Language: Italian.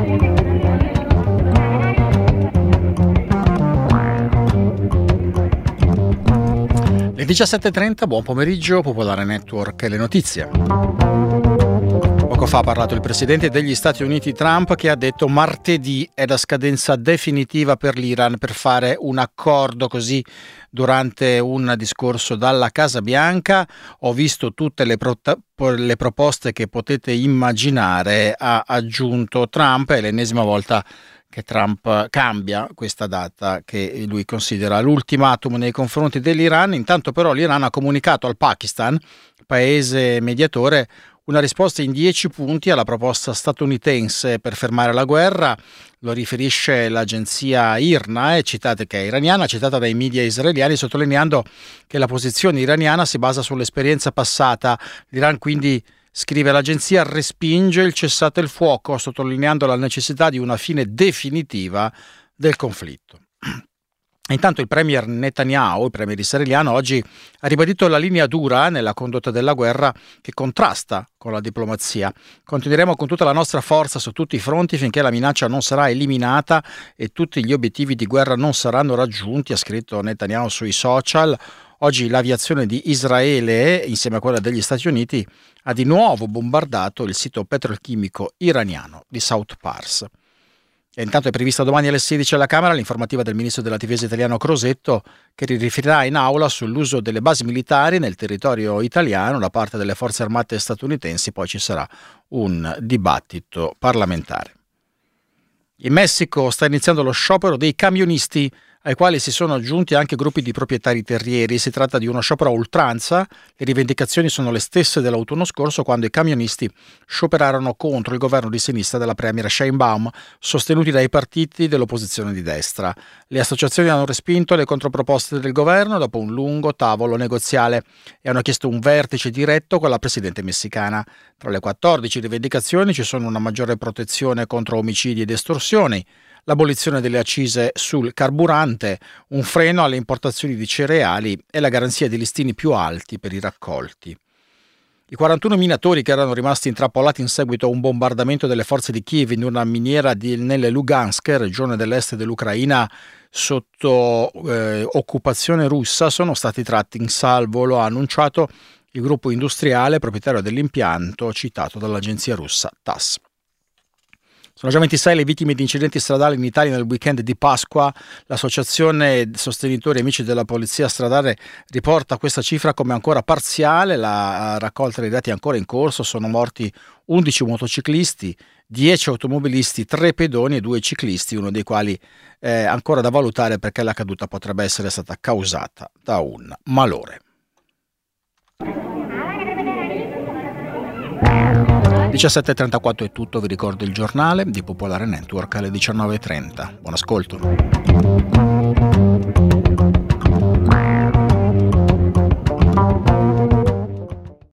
Le 17.30, buon pomeriggio, Popolare Network e le notizie. Poco fa ha parlato il presidente degli Stati Uniti Trump, che ha detto martedì è la scadenza definitiva per l'Iran per fare un accordo. Così durante un discorso dalla Casa Bianca: ho visto tutte le proposte che potete immaginare, ha aggiunto Trump. È l'ennesima volta che Trump cambia questa data che lui considera l'ultimatum nei confronti dell'Iran. Intanto però l'Iran ha comunicato al Pakistan, paese mediatore, una risposta in 10 punti alla proposta statunitense per fermare la guerra. Lo riferisce l'agenzia IRNA, che è iraniana, citata dai media israeliani, sottolineando che la posizione iraniana si basa sull'esperienza passata. L'Iran quindi, scrive l'agenzia, respinge il cessate il fuoco, sottolineando la necessità di una fine definitiva del conflitto. Intanto il premier Netanyahu, il premier israeliano, oggi ha ribadito la linea dura nella condotta della guerra che contrasta con la diplomazia. Continueremo con tutta la nostra forza su tutti i fronti finché la minaccia non sarà eliminata e tutti gli obiettivi di guerra non saranno raggiunti, ha scritto Netanyahu sui social. Oggi l'aviazione di Israele, insieme a quella degli Stati Uniti, ha di nuovo bombardato il sito petrolchimico iraniano di South Pars. E intanto è prevista domani alle 16 alla Camera l'informativa del ministro della difesa italiano Crosetto, che riferirà in aula sull'uso delle basi militari nel territorio italiano da parte delle forze armate statunitensi. Poi ci sarà un dibattito parlamentare. In Messico sta iniziando lo sciopero dei camionisti, ai quali si sono aggiunti anche gruppi di proprietari terrieri. Si tratta di uno sciopero a oltranza. Le rivendicazioni sono le stesse dell'autunno scorso, quando i camionisti scioperarono contro il governo di sinistra della premier Sheinbaum, sostenuti dai partiti dell'opposizione di destra. Le associazioni hanno respinto le controproposte del governo dopo un lungo tavolo negoziale e hanno chiesto un vertice diretto con la presidente messicana. Tra le 14 rivendicazioni ci sono una maggiore protezione contro omicidi ed estorsioni, l'abolizione delle accise sul carburante, un freno alle importazioni di cereali e la garanzia di listini più alti per i raccolti. I 41 minatori che erano rimasti intrappolati in seguito a un bombardamento delle forze di Kiev in una miniera nelle Lugansk, regione dell'est dell'Ucraina sotto occupazione russa, sono stati tratti in salvo, lo ha annunciato il gruppo industriale proprietario dell'impianto citato dall'agenzia russa TASS. Sono già 26 le vittime di incidenti stradali in Italia nel weekend di Pasqua. L'associazione Sostenitori Amici della Polizia Stradale riporta questa cifra come ancora parziale. La raccolta dei dati è ancora in corso. Sono morti 11 motociclisti, 10 automobilisti, 3 pedoni e 2 ciclisti, uno dei quali è ancora da valutare perché la caduta potrebbe essere stata causata da un malore. 17.34 è tutto, vi ricordo il giornale di Popolare Network alle 19.30. Buon ascolto.